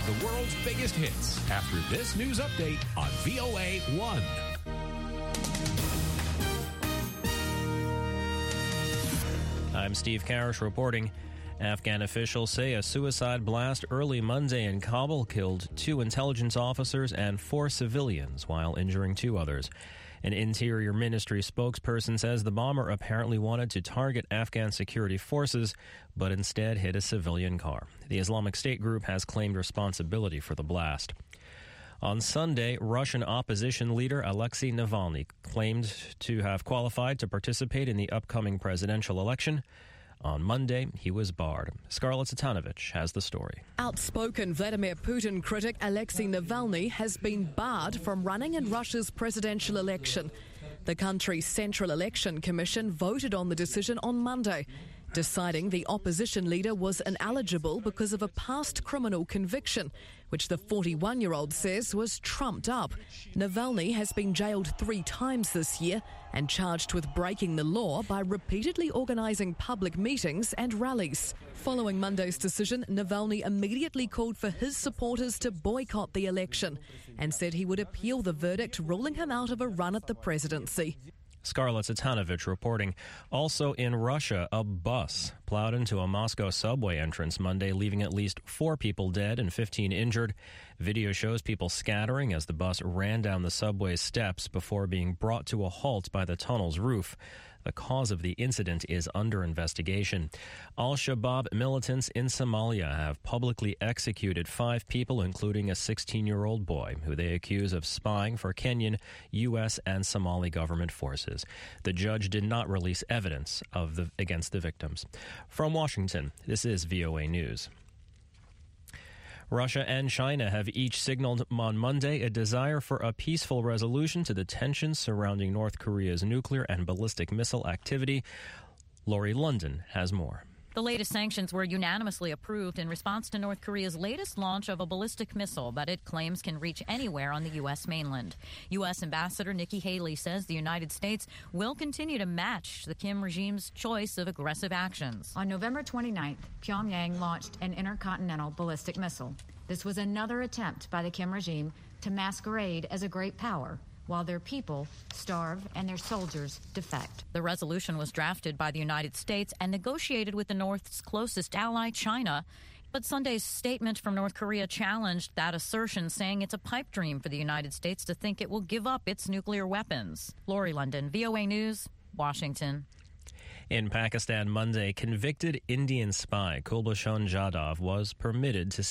the world's biggest hits after this news update on VOA 1. I'm Steve Karish reporting. Afghan officials say a suicide blast early Monday in Kabul killed 2 intelligence officers and 4 civilians while injuring 2 others. An Interior Ministry spokesperson says the bomber apparently wanted to target Afghan security forces, but instead hit a civilian car. The Islamic State group has claimed responsibility for the blast. On Sunday, Russian opposition leader Alexei Navalny claimed to have qualified to participate in the upcoming presidential election. On Monday, he was barred. Scarlett Satanovich has the story. Outspoken Vladimir Putin critic Alexei Navalny has been barred from running in Russia's presidential election. The country's Central Election Commission voted on the decision on Monday, deciding the opposition leader was ineligible because of a past criminal conviction, which the 41-year-old says was trumped up. Navalny has been jailed 3 times this year and charged with breaking the law by repeatedly organising public meetings and rallies. Following Monday's decision, Navalny immediately called for his supporters to boycott the election and said he would appeal the verdict, ruling him out of a run at the presidency. Scarlett Satanovich reporting. Also in Russia, a bus plowed into a Moscow subway entrance Monday, leaving at least 4 people dead and 15 injured. Video shows people scattering as the bus ran down the subway steps before being brought to a halt by the tunnel's roof. The cause of the incident is under investigation. Al-Shabaab militants in Somalia have publicly executed 5 people, including a 16-year-old boy, who they accuse of spying for Kenyan, U.S., and Somali government forces. The judge did not release evidence against the victims. From Washington, this is VOA News. Russia and China have each signaled on Monday a desire for a peaceful resolution to the tensions surrounding North Korea's nuclear and ballistic missile activity. Lori London has more. The latest sanctions were unanimously approved in response to North Korea's latest launch of a ballistic missile that it claims can reach anywhere on the U.S. mainland. U.S. Ambassador Nikki Haley says the United States will continue to match the Kim regime's choice of aggressive actions. On November 29th, Pyongyang launched an intercontinental ballistic missile. This was another attempt by the Kim regime to masquerade as a great power, while their people starve and their soldiers defect. The resolution was drafted by the United States and negotiated with the North's closest ally, China. But Sunday's statement from North Korea challenged that assertion, saying it's a pipe dream for the United States to think it will give up its nuclear weapons. Lori London, VOA News, Washington. In Pakistan Monday, convicted Indian spy Kulbhushan Jadhav was permitted to